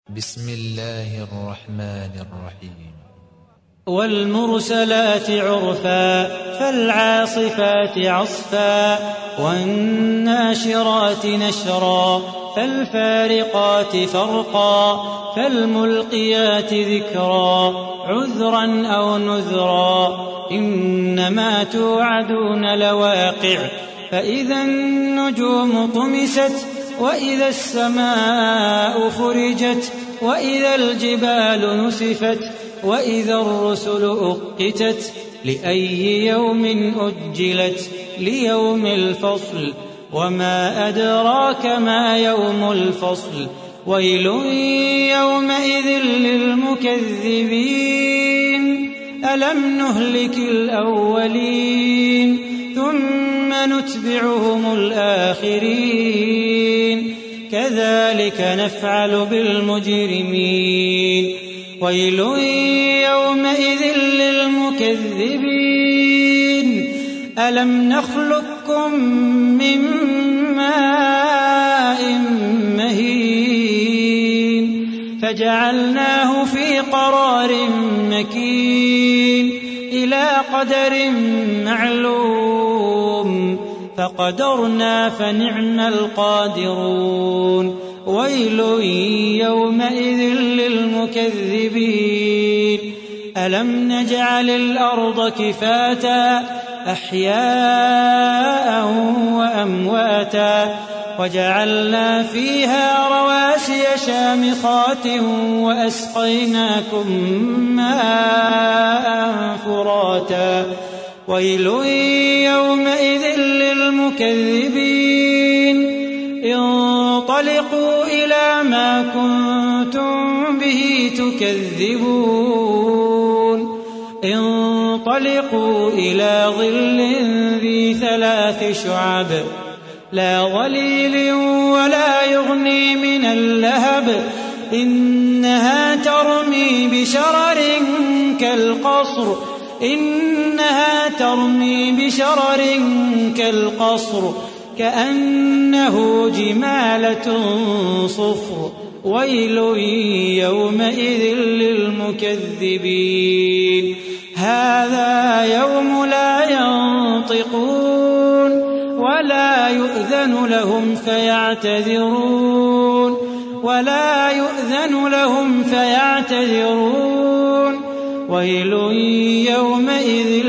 بسم الله الرحمن الرحيم. والمرسلات عرفا فالعاصفات عصفا والناشرات نشرا فالفارقات فرقا فالملقيات ذكرا عذرا أو نذرا إنما توعدون لواقع فإذا النجوم طمست وإذا السماء فرجت وإذا الجبال نسفت وإذا الرسل أقتت لأي يوم أجلت ليوم الفصل وما أدراك ما يوم الفصل ويل يومئذ للمكذبين ألم نهلك الأولين ثم نتبعهم الآخرين كذلك نفعل بالمجرمين ويل يومئذ للمكذبين ألم نخلقكم من ماء مهين فجعلناه في قرار مكين إلى قدر معلوم فقدرنا فنعم القادرون ويل يومئذ للمكذبين ألم نجعل الأرض كفاتا أحياء وأمواتا وجعلنا فيها رواسي شامخات وأسقيناكم ماء فراتا ويل يومئذ للمكذبين انطلقوا إلى ما كنتم به تكذبون انطلقوا إلى ظل ذي 3 شعب لا ظليل ولا يغني من اللهب إنها ترمي بشرر كالقصر كأنه جمالة صفر ويل يومئذ للمكذبين هذا يوم لا ينطقون ولا يؤذن لهم فيعتذرون ويل يومئذ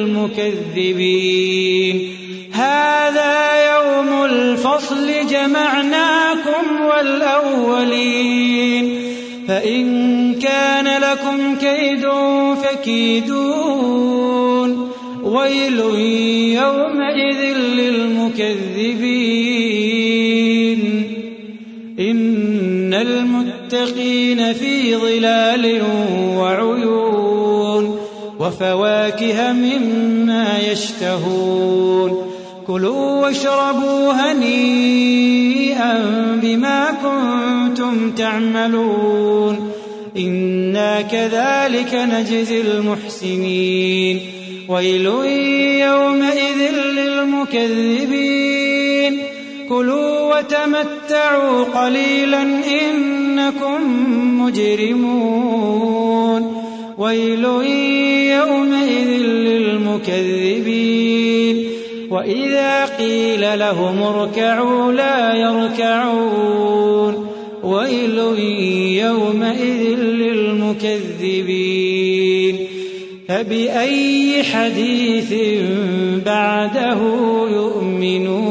للمكذبين هذا يوم الفصل جمعناكم والأولين فإن كان لكم كيد فكيدون ويل يومئذ للمكذبين إن المتقين في ظلال وعيون وفواكه مما يشتهون كلوا واشربوا هنيئا بما كنتم تعملون إنا كذلك نجزي المحسنين ويل يومئذ للمكذبين كلوا وتمتعوا قليلا إنكم مجرمون ويل يومئذ للمكذبين وإذا قيل لهم اركعوا لا يركعون ويل يومئذ للمكذبين فبأي حديث بعده يؤمنون